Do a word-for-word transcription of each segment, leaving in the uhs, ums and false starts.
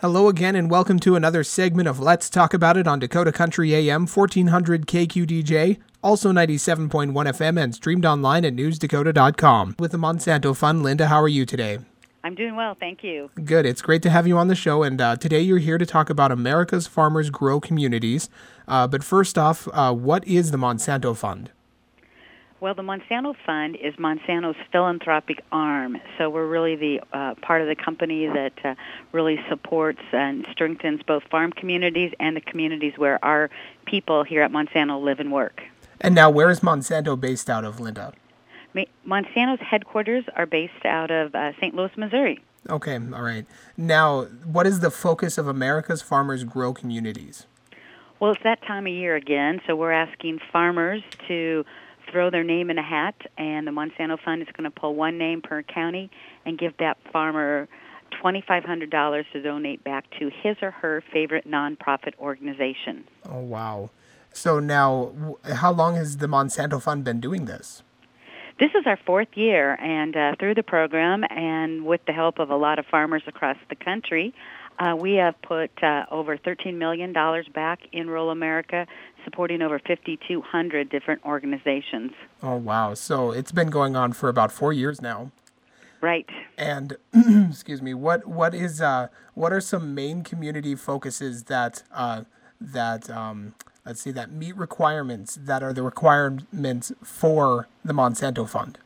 Hello again and welcome to another segment of Let's Talk About It on Dakota Country A M, fourteen hundred K Q D J, also ninety-seven point one F M and streamed online at news dakota dot com. With the Monsanto Fund, Linda, how are you today? I'm doing well, thank you. Good. It's great to have you on the show, and uh, today you're here to talk about America's Farmers Grow Communities. Uh, but first off, uh, what is the Monsanto Fund? Well, the Monsanto Fund is Monsanto's philanthropic arm, so we're really the uh, part of the company that uh, really supports and strengthens both farm communities and the communities where our people here at Monsanto live and work. And now, where is Monsanto based out of, Linda? Monsanto's headquarters are based out of uh, Saint Louis, Missouri. Okay, all right. Now, what is the focus of America's Farmers Grow Communities? Well, it's that time of year again, so we're asking farmers to throw their name in a hat, and the Monsanto Fund is going to pull one name per county and give that farmer two thousand five hundred dollars to donate back to his or her favorite nonprofit organization. Oh, wow. So now, how long has the Monsanto Fund been doing this? This is our fourth year, and uh, through the program and with the help of a lot of farmers across the country, uh, we have put uh, over thirteen million dollars back in rural America, supporting over five thousand two hundred different organizations. Oh, wow. So it's been going on for about four years now. Right. And, excuse me, what what is uh, what are some main community focuses that, uh, that um, let's see, that meet requirements that are the requirements for the Monsanto Fund?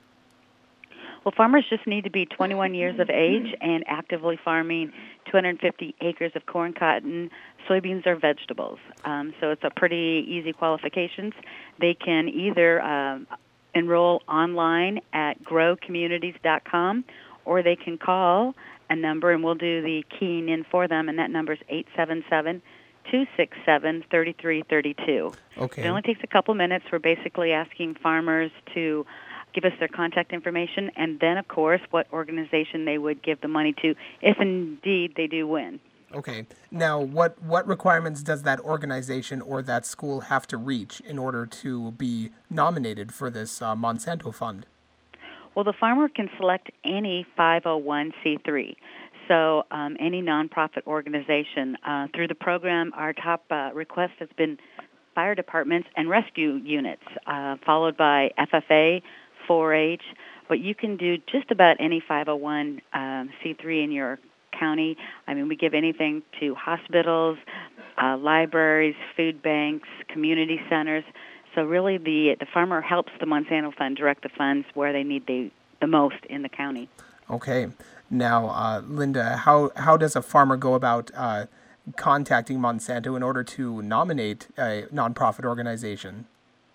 Well, farmers just need to be twenty-one years of age and actively farming two hundred fifty acres of corn, cotton, soybeans, or vegetables. Um, so it's a pretty easy qualifications. They can either um, enroll online at grow communities dot com, or they can call a number, and we'll do the keying in for them, and that number is eight seven seven, two six seven, three three three two. Okay. It only takes a couple minutes. We're basically asking farmers to give us their contact information, and then, of course, what organization they would give the money to if indeed they do win. Okay. Now, what, what requirements does that organization or that school have to reach in order to be nominated for this uh, Monsanto Fund? Well, the farmer can select any five oh one c three, so um, any nonprofit organization. Uh, through the program, our top uh, request has been fire departments and rescue units, uh, followed by F F A, four H, but you can do just about any five oh one c three in your county. I mean, we give anything to hospitals, uh, libraries, food banks, community centers. So really the the farmer helps the Monsanto Fund direct the funds where they need the, the most in the county. Okay. Now, uh, Linda, how, how does a farmer go about uh, contacting Monsanto in order to nominate a nonprofit organization?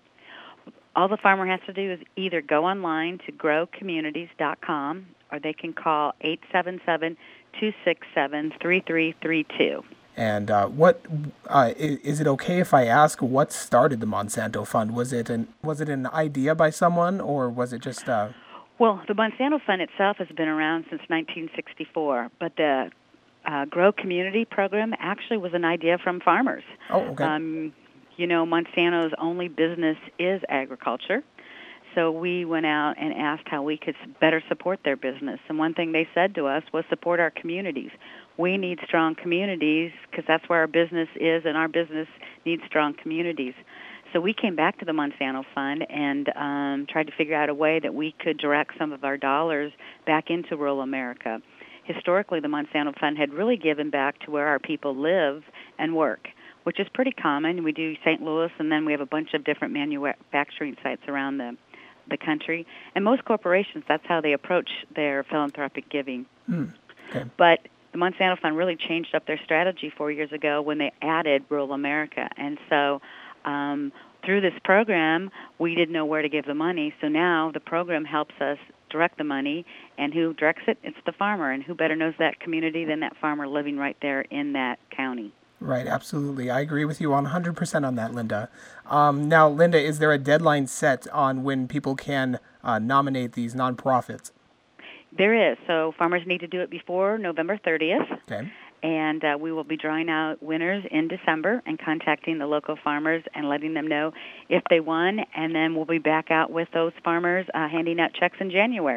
All the farmer has to do is either go online to grow communities dot com, or they can call eight seven seven, two six seven, three three three two. And uh, what uh, is, is it okay if I ask what started the Monsanto Fund? Was it an was it an idea by someone, or was it just? Uh... Well, the Monsanto Fund itself has been around since nineteen sixty-four, but the uh, Grow Community program actually was an idea from farmers. Oh, okay. Um, You know, Monsanto's only business is agriculture, so we went out and asked how we could better support their business. And one thing they said to us was support our communities. We need strong communities because that's where our business is, and our business needs strong communities. So we came back to the Monsanto Fund and um, tried to figure out a way that we could direct some of our dollars back into rural America. Historically, the Monsanto Fund had really given back to where our people live and work, which is pretty common. We do Saint Louis, and then we have a bunch of different manufacturing sites around the the country. And most corporations, that's how they approach their philanthropic giving. Mm, okay. But the Monsanto Fund really changed up their strategy four years ago when they added rural America. And so um, through this program, we didn't know where to give the money. So now the program helps us direct the money, and who directs it? It's the farmer. And who better knows that community than that farmer living right there in that county? Right, absolutely. I agree with you one hundred percent on that, Linda. Um, now, Linda, is there a deadline set on when people can uh, nominate these nonprofits? There is. So farmers need to do it before November thirtieth. Okay. And uh, we will be drawing out winners in December and contacting the local farmers and letting them know if they won. And then we'll be back out with those farmers uh, handing out checks in January.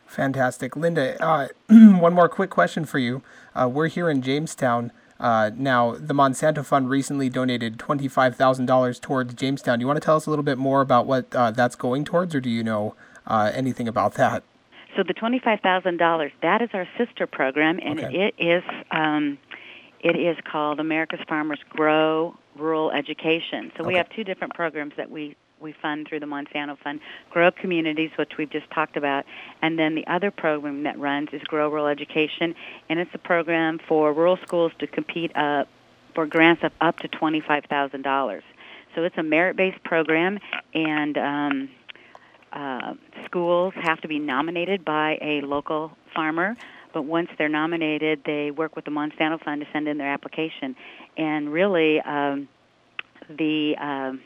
Fantastic. Linda, uh, one more quick question for you. Uh, we're here in Jamestown. Uh, now, the Monsanto Fund recently donated twenty-five thousand dollars towards Jamestown. Do you want to tell us a little bit more about what uh, that's going towards, or do you know uh, anything about that? So the twenty-five thousand dollars, that is our sister program, and Okay. it is um, it is called America's Farmers Grow Rural Education. So we Okay. have two different programs that we, we fund through the Monsanto Fund, Grow Communities, which we've just talked about, and then the other program that runs is Grow Rural Education, and it's a program for rural schools to compete uh, for grants of up to twenty-five thousand dollars. So it's a merit-based program, and um, uh, schools have to be nominated by a local farmer, but once they're nominated, they work with the Monsanto Fund to send in their application. And really, um, the um,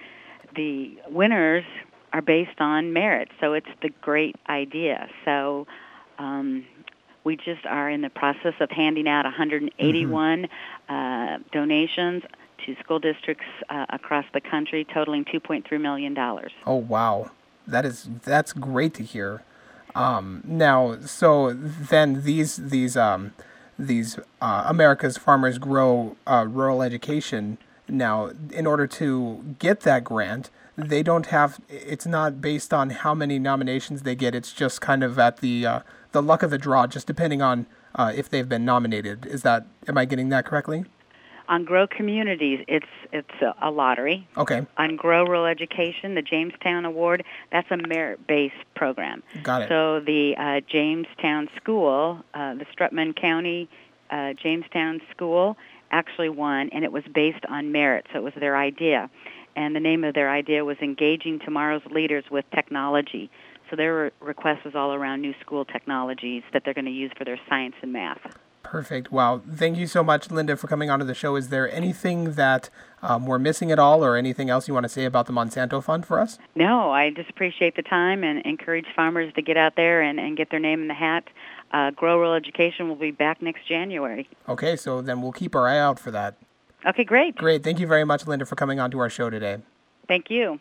the winners are based on merit, so it's the great idea. So um, we just are in the process of handing out one hundred eighty-one mm-hmm. uh, donations to school districts uh, across the country, totaling two point three million dollars. Oh, wow. That is that's great to hear. Um, now, so then these these um, these uh, America's Farmers Grow uh, Rural Education. Now, in order to get that grant, they don't have. It's not based on how many nominations they get. It's just kind of at the uh, the luck of the draw, just depending on uh, if they've been nominated. Is that? Am I getting that correctly? On Grow Communities, it's it's a, a lottery. Okay. On Grow Rural Education, the Jamestown Award, that's a merit-based program. Got it. So the uh, Jamestown School, uh, the Strutman County uh, Jamestown School, actually won, and it was based on merit, so it was their idea. And the name of their idea was Engaging Tomorrow's Leaders with Technology. So their re- request was all around new school technologies that they're going to use for their science and math. Perfect. Wow. Thank you so much, Linda, for coming onto the show. Is there anything that um, we're missing at all, or anything else you want to say about the Monsanto Fund for us? No, I just appreciate the time and encourage farmers to get out there and, and get their name in the hat. Uh, Grow Rural Education will be back next January. Okay, so then we'll keep our eye out for that. Okay, great. Great. Thank you very much, Linda, for coming onto our show today. Thank you.